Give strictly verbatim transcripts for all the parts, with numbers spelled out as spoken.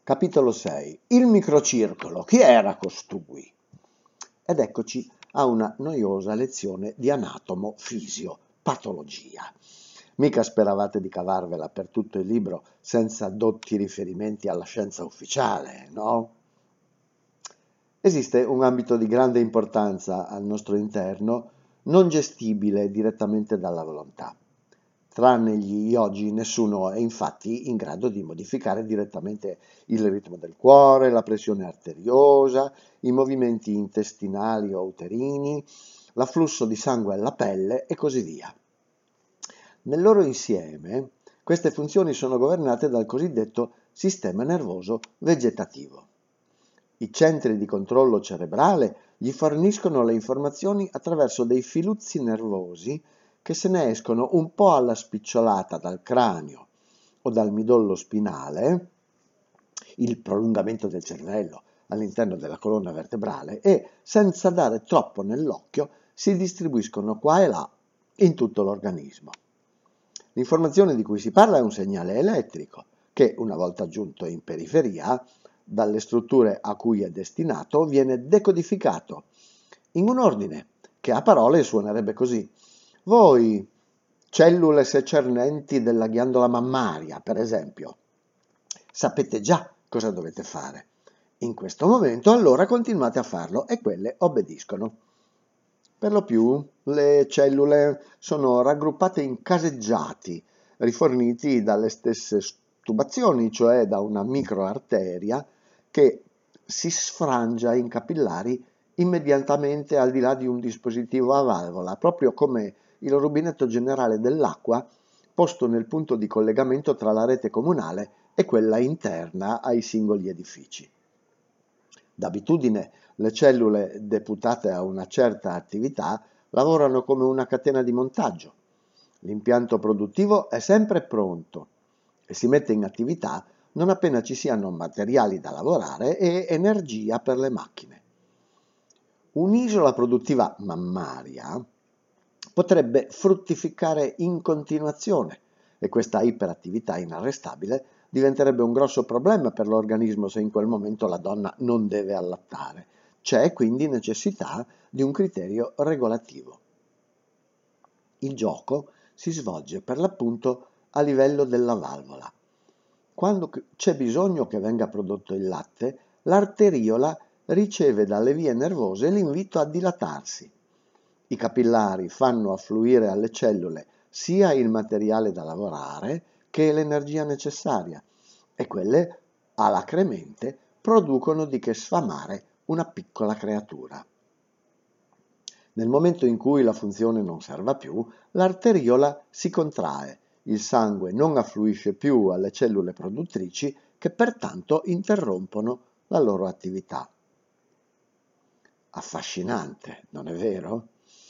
Capitolo sei. Il microcircolo. Chi era costui? Ed eccoci a una noiosa lezione di anatomo, fisio, patologia. Mica speravate di cavarvela per tutto il libro senza dotti riferimenti alla scienza ufficiale, no? Esiste un ambito di grande importanza al nostro interno, non gestibile direttamente dalla volontà. Tranne gli yogi, nessuno è infatti in grado di modificare direttamente il ritmo del cuore, la pressione arteriosa, i movimenti intestinali o uterini, l'afflusso di sangue alla pelle e così via. Nel loro insieme, queste funzioni sono governate dal cosiddetto sistema nervoso vegetativo. I centri di controllo cerebrale gli forniscono le informazioni attraverso dei filuzzi nervosi che se ne escono un po' alla spicciolata dal cranio o dal midollo spinale, il prolungamento del cervello all'interno della colonna vertebrale, e senza dare troppo nell'occhio si distribuiscono qua e là in tutto l'organismo. L'informazione di cui si parla è un segnale elettrico che, una volta giunto in periferia, dalle strutture a cui è destinato, viene decodificato in un ordine che a parole suonerebbe così. Voi, cellule secernenti della ghiandola mammaria, per esempio, sapete già cosa dovete fare. In questo momento allora continuate a farlo e quelle obbediscono. Per lo più le cellule sono raggruppate in caseggiati, riforniti dalle stesse tubazioni, cioè da una microarteria che si sfrangia in capillari immediatamente al di là di un dispositivo a valvola, proprio come il rubinetto generale dell'acqua posto nel punto di collegamento tra la rete comunale e quella interna ai singoli edifici. D'abitudine le cellule deputate a una certa attività lavorano come una catena di montaggio. L'impianto produttivo è sempre pronto e si mette in attività non appena ci siano materiali da lavorare e energia per le macchine. Un'isola produttiva mammaria potrebbe fruttificare in continuazione e questa iperattività inarrestabile diventerebbe un grosso problema per l'organismo se in quel momento la donna non deve allattare. C'è quindi necessità di un criterio regolativo. Il gioco si svolge per l'appunto a livello della valvola. Quando c'è bisogno che venga prodotto il latte, l'arteriola riceve dalle vie nervose l'invito a dilatarsi. I capillari fanno affluire alle cellule sia il materiale da lavorare che l'energia necessaria e quelle, alacremente, producono di che sfamare una piccola creatura. Nel momento in cui la funzione non serva più, l'arteriola si contrae, il sangue non affluisce più alle cellule produttrici che pertanto interrompono la loro attività. Affascinante, non è vero?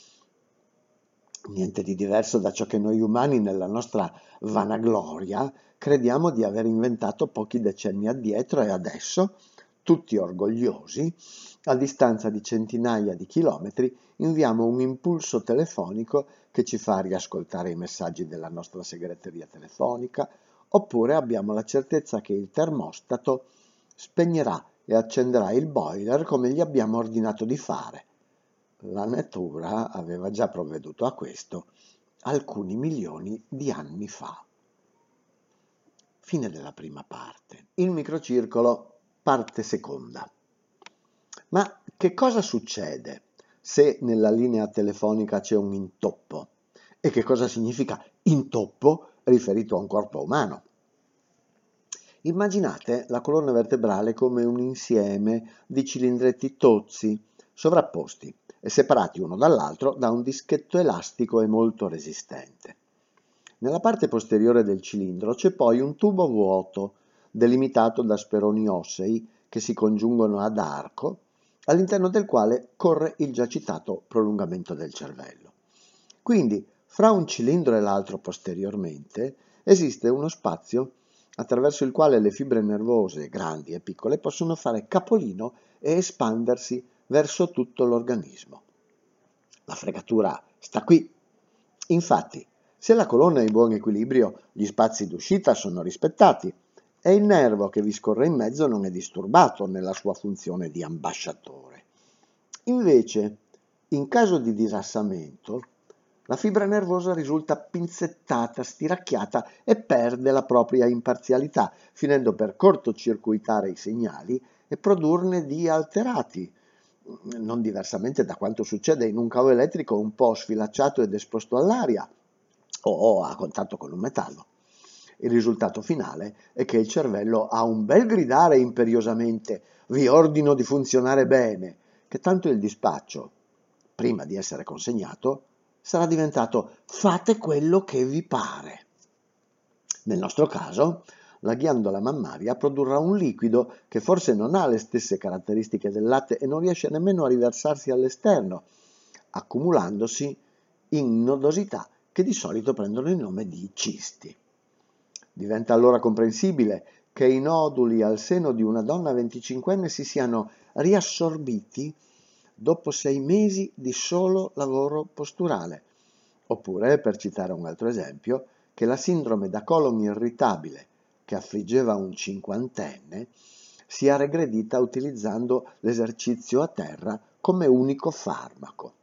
Niente di diverso da ciò che noi umani nella nostra vanagloria crediamo di aver inventato pochi decenni addietro e adesso, tutti orgogliosi, a distanza di centinaia di chilometri, inviamo un impulso telefonico che ci fa riascoltare i messaggi della nostra segreteria telefonica, oppure abbiamo la certezza che il termostato spegnerà e accenderà il boiler come gli abbiamo ordinato di fare. La natura aveva già provveduto a questo alcuni milioni di anni fa. Fine della prima parte. Il microcircolo, parte seconda. Ma che cosa succede se nella linea telefonica c'è un intoppo? E che cosa significa intoppo riferito a un corpo umano? Immaginate la colonna vertebrale come un insieme di cilindretti tozzi, sovrapposti e separati uno dall'altro da un dischetto elastico e molto resistente. Nella parte posteriore del cilindro c'è poi un tubo vuoto, delimitato da speroni ossei che si congiungono ad arco, all'interno del quale corre il già citato prolungamento del cervello. Quindi, fra un cilindro e l'altro posteriormente, esiste uno spazio attraverso il quale le fibre nervose, grandi e piccole, possono fare capolino e espandersi verso tutto l'organismo. La fregatura sta qui. Infatti, se la colonna è in buon equilibrio, gli spazi d'uscita sono rispettati, e il nervo che vi scorre in mezzo non è disturbato nella sua funzione di ambasciatore. Invece, in caso di disassamento, la fibra nervosa risulta pinzettata, stiracchiata e perde la propria imparzialità, finendo per cortocircuitare i segnali e produrne di alterati, non diversamente da quanto succede in un cavo elettrico un po' sfilacciato ed esposto all'aria o a contatto con un metallo. Il risultato finale è che il cervello ha un bel gridare imperiosamente «Vi ordino di funzionare bene», che tanto il dispaccio, prima di essere consegnato, sarà diventato «Fate quello che vi pare». Nel nostro caso, la ghiandola mammaria produrrà un liquido che forse non ha le stesse caratteristiche del latte e non riesce nemmeno a riversarsi all'esterno, accumulandosi in nodosità che di solito prendono il nome di cisti. Diventa allora comprensibile che i noduli al seno di una donna venticinquenne si siano riassorbiti dopo sei mesi di solo lavoro posturale. Oppure, per citare un altro esempio, che la sindrome da colon irritabile che affliggeva un cinquantenne sia regredita utilizzando l'esercizio a terra come unico farmaco.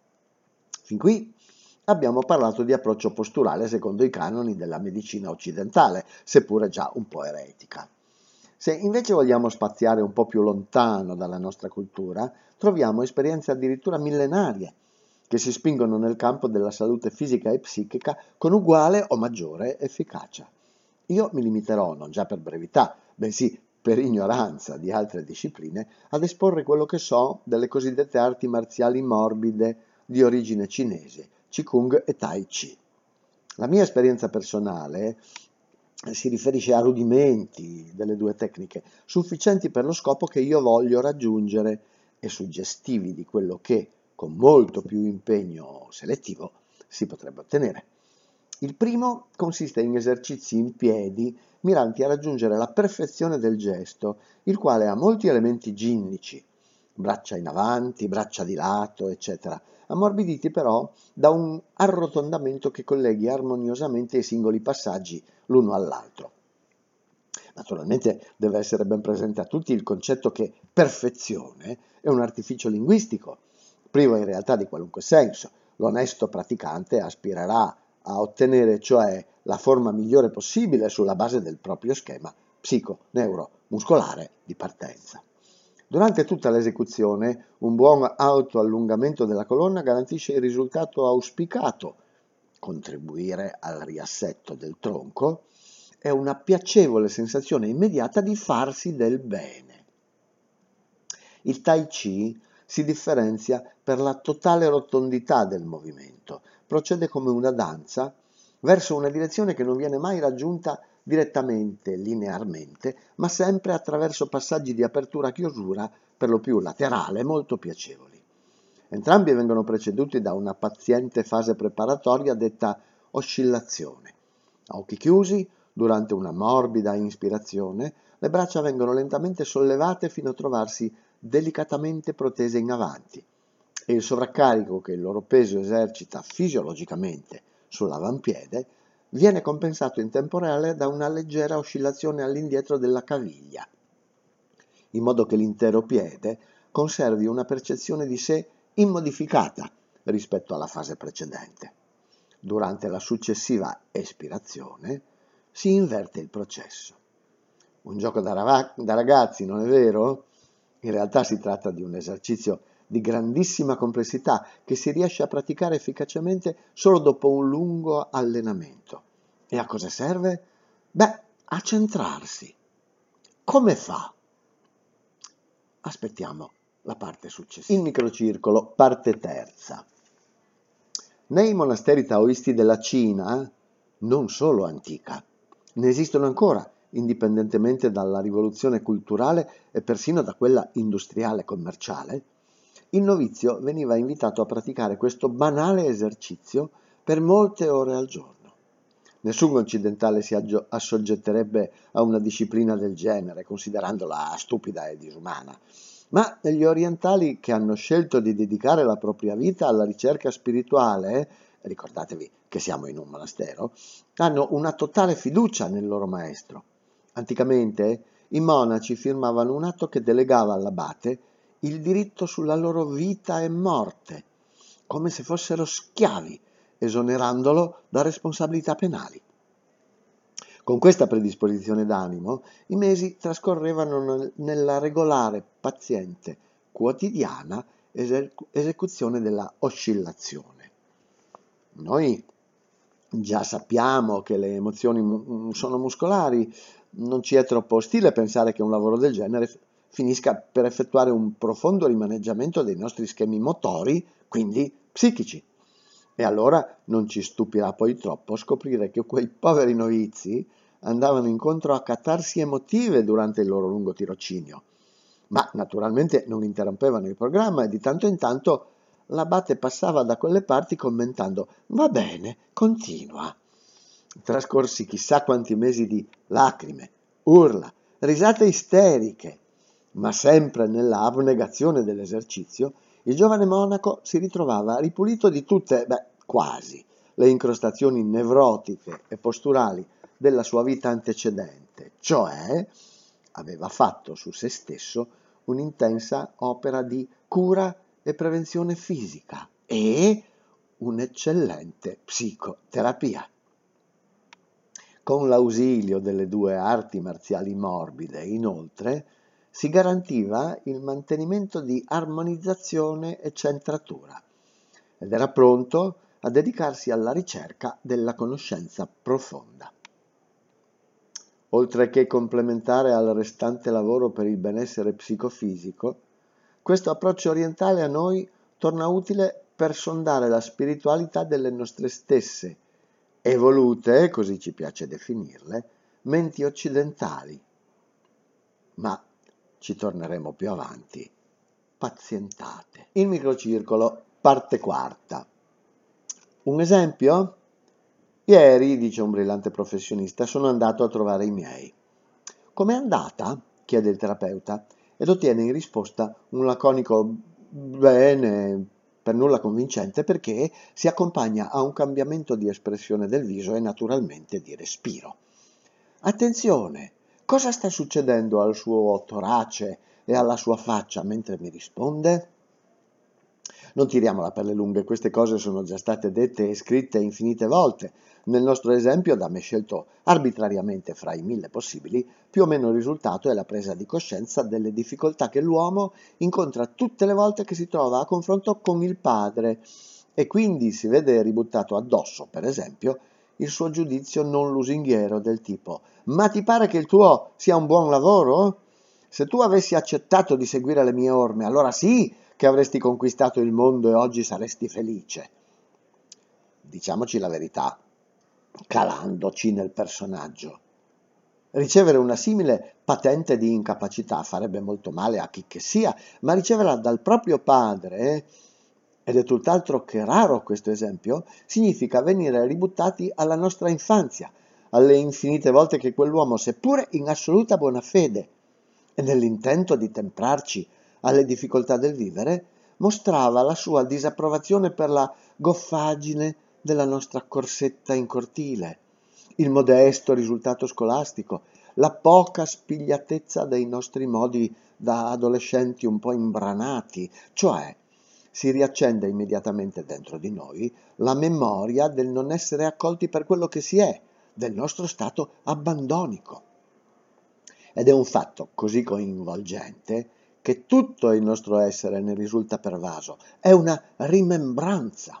Fin qui abbiamo parlato di approccio posturale secondo i canoni della medicina occidentale, seppure già un po' eretica. Se invece vogliamo spaziare un po' più lontano dalla nostra cultura, troviamo esperienze addirittura millenarie che si spingono nel campo della salute fisica e psichica con uguale o maggiore efficacia. Io mi limiterò, non già per brevità, bensì per ignoranza di altre discipline, ad esporre quello che so delle cosiddette arti marziali morbide di origine cinese, Qigong e Tai Chi. La mia esperienza personale si riferisce a rudimenti delle due tecniche, sufficienti per lo scopo che io voglio raggiungere e suggestivi di quello che, con molto più impegno selettivo, si potrebbe ottenere. Il primo consiste in esercizi in piedi miranti a raggiungere la perfezione del gesto, il quale ha molti elementi ginnici, braccia in avanti, braccia di lato, eccetera, ammorbiditi però da un arrotondamento che colleghi armoniosamente i singoli passaggi l'uno all'altro. Naturalmente deve essere ben presente a tutti il concetto che perfezione è un artificio linguistico, privo in realtà di qualunque senso. L'onesto praticante aspirerà a ottenere cioè la forma migliore possibile sulla base del proprio schema psico-neuro-muscolare di partenza. Durante tutta l'esecuzione, un buon autoallungamento della colonna garantisce il risultato auspicato, contribuire al riassetto del tronco e una piacevole sensazione immediata di farsi del bene. Il Tai Chi si differenzia per la totale rotondità del movimento, procede come una danza verso una direzione che non viene mai raggiunta direttamente, linearmente, ma sempre attraverso passaggi di apertura-chiusura per lo più laterale molto piacevoli. Entrambi vengono preceduti da una paziente fase preparatoria detta oscillazione. A occhi chiusi, durante una morbida ispirazione, le braccia vengono lentamente sollevate fino a trovarsi delicatamente protese in avanti e il sovraccarico che il loro peso esercita fisiologicamente sull'avampiede viene compensato in tempo reale da una leggera oscillazione all'indietro della caviglia, in modo che l'intero piede conservi una percezione di sé immodificata rispetto alla fase precedente. Durante la successiva espirazione si inverte il processo. Un gioco da, rava- da ragazzi, non è vero? In realtà si tratta di un esercizio di grandissima complessità che si riesce a praticare efficacemente solo dopo un lungo allenamento. E a cosa serve? Beh, a centrarsi. Come fa? Aspettiamo la parte successiva. Il microcircolo, parte terza. Nei monasteri taoisti della Cina, non solo antica, ne esistono ancora, indipendentemente dalla rivoluzione culturale e persino da quella industriale commerciale, il novizio veniva invitato a praticare questo banale esercizio per molte ore al giorno. Nessun occidentale si assoggetterebbe a una disciplina del genere, considerandola stupida e disumana. Ma gli orientali che hanno scelto di dedicare la propria vita alla ricerca spirituale, ricordatevi che siamo in un monastero, hanno una totale fiducia nel loro maestro. Anticamente i monaci firmavano un atto che delegava all'abate il diritto sulla loro vita e morte, come se fossero schiavi, esonerandolo da responsabilità penali. Con questa predisposizione d'animo, i mesi trascorrevano nella regolare, paziente, quotidiana esecuzione della oscillazione. Noi già sappiamo che le emozioni sono muscolari, non ci è troppo ostile pensare che un lavoro del genere finisca per effettuare un profondo rimaneggiamento dei nostri schemi motori, quindi psichici. E allora non ci stupirà poi troppo scoprire che quei poveri novizi andavano incontro a catarsi emotive durante il loro lungo tirocinio. Ma naturalmente non interrompevano il programma e di tanto in tanto l'abate passava da quelle parti commentando: «Va bene, continua». Trascorsi chissà quanti mesi di lacrime, urla, risate isteriche, ma sempre nella abnegazione dell'esercizio, il giovane monaco si ritrovava ripulito di tutte, beh, quasi, le incrostazioni nevrotiche e posturali della sua vita antecedente, cioè aveva fatto su se stesso un'intensa opera di cura e prevenzione fisica e un'eccellente psicoterapia. Con l'ausilio delle due arti marziali morbide, inoltre, si garantiva il mantenimento di armonizzazione e centratura ed era pronto a dedicarsi alla ricerca della conoscenza profonda. Oltre che complementare al restante lavoro per il benessere psicofisico, questo approccio orientale a noi torna utile per sondare la spiritualità delle nostre stesse, evolute, così ci piace definirle, menti occidentali. Ma ci torneremo più avanti. Pazientate. Il microcircolo, parte quarta. Un esempio? Ieri, dice un brillante professionista, sono andato a trovare i miei. Com'è andata? Chiede il terapeuta ed ottiene in risposta un laconico bene, per nulla convincente, perché si accompagna a un cambiamento di espressione del viso e naturalmente di respiro. Attenzione! Cosa sta succedendo al suo torace e alla sua faccia mentre mi risponde? Non tiriamola per le lunghe, queste cose sono già state dette e scritte infinite volte. Nel nostro esempio, da me scelto arbitrariamente fra i mille possibili, più o meno il risultato è la presa di coscienza delle difficoltà che l'uomo incontra tutte le volte che si trova a confronto con il padre e quindi si vede ributtato addosso, per esempio, il suo giudizio non lusinghiero del tipo: «Ma ti pare che il tuo sia un buon lavoro? Se tu avessi accettato di seguire le mie orme, allora sì che avresti conquistato il mondo e oggi saresti felice». Diciamoci la verità, calandoci nel personaggio. Ricevere una simile patente di incapacità farebbe molto male a chi che sia, ma riceverla dal proprio padre, ed è tutt'altro che raro questo esempio, significa venire ributtati alla nostra infanzia, alle infinite volte che quell'uomo, seppure in assoluta buona fede e nell'intento di temprarci alle difficoltà del vivere, mostrava la sua disapprovazione per la goffaggine della nostra corsetta in cortile, il modesto risultato scolastico, la poca spigliatezza dei nostri modi da adolescenti un po' imbranati, cioè si riaccende immediatamente dentro di noi la memoria del non essere accolti per quello che si è, del nostro stato abbandonico. Ed è un fatto così coinvolgente che tutto il nostro essere ne risulta pervaso, è una rimembranza.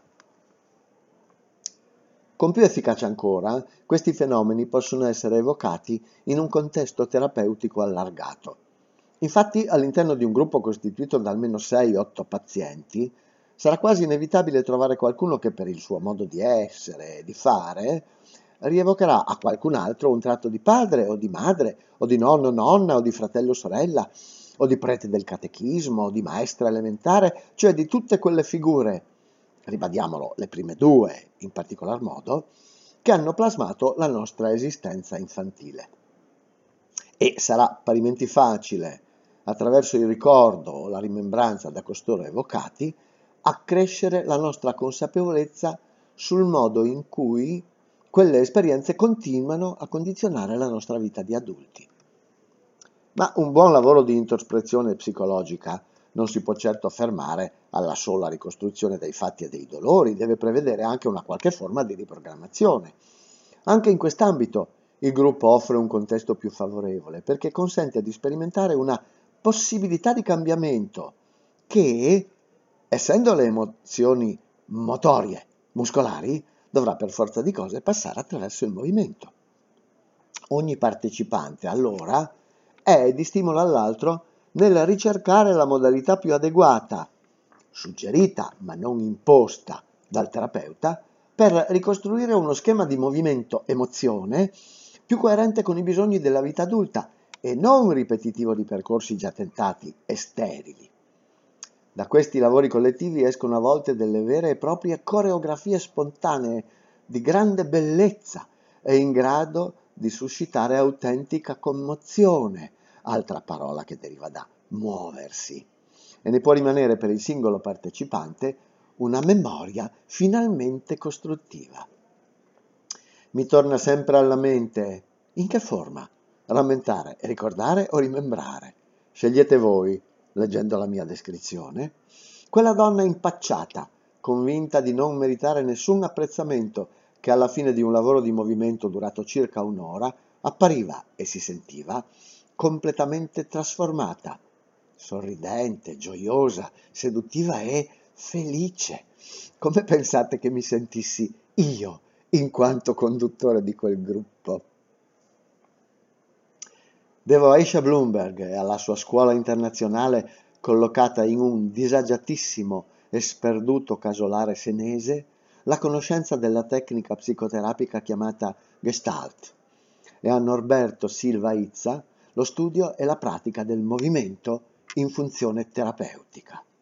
Con più efficacia ancora, questi fenomeni possono essere evocati in un contesto terapeutico allargato. Infatti, all'interno di un gruppo costituito da almeno sei otto pazienti, sarà quasi inevitabile trovare qualcuno che per il suo modo di essere e di fare rievocherà a qualcun altro un tratto di padre o di madre, o di nonno, nonna, o di fratello, sorella, o di prete del catechismo, o di maestra elementare, cioè di tutte quelle figure, ribadiamolo, le prime due in particolar modo, che hanno plasmato la nostra esistenza infantile. E sarà parimenti facile, attraverso il ricordo o la rimembranza da costoro evocati, accrescere la nostra consapevolezza sul modo in cui quelle esperienze continuano a condizionare la nostra vita di adulti. Ma un buon lavoro di introspezione psicologica non si può certo fermare alla sola ricostruzione dei fatti e dei dolori, deve prevedere anche una qualche forma di riprogrammazione. Anche in quest'ambito il gruppo offre un contesto più favorevole perché consente di sperimentare una possibilità di cambiamento che, essendo le emozioni motorie, muscolari, dovrà per forza di cose passare attraverso il movimento. Ogni partecipante, allora, è di stimolo all'altro nel ricercare la modalità più adeguata, suggerita ma non imposta dal terapeuta, per ricostruire uno schema di movimento-emozione più coerente con i bisogni della vita adulta e non ripetitivo di percorsi già tentati e sterili. Da questi lavori collettivi escono a volte delle vere e proprie coreografie spontanee di grande bellezza e in grado di suscitare autentica commozione, altra parola che deriva da muoversi, e ne può rimanere per il singolo partecipante una memoria finalmente costruttiva. Mi torna sempre alla mente: in che forma? Rammentare, ricordare o rimembrare? Scegliete voi, leggendo la mia descrizione. Quella donna impacciata, convinta di non meritare nessun apprezzamento, che alla fine di un lavoro di movimento durato circa un'ora, appariva e si sentiva completamente trasformata, sorridente, gioiosa, seduttiva e felice. Come pensate che mi sentissi io in quanto conduttore di quel gruppo? Devo a Aisha Bloomberg e alla sua scuola internazionale collocata in un disagiatissimo e sperduto casolare senese la conoscenza della tecnica psicoterapica chiamata Gestalt e a Norberto Silva Izza lo studio e la pratica del movimento in funzione terapeutica.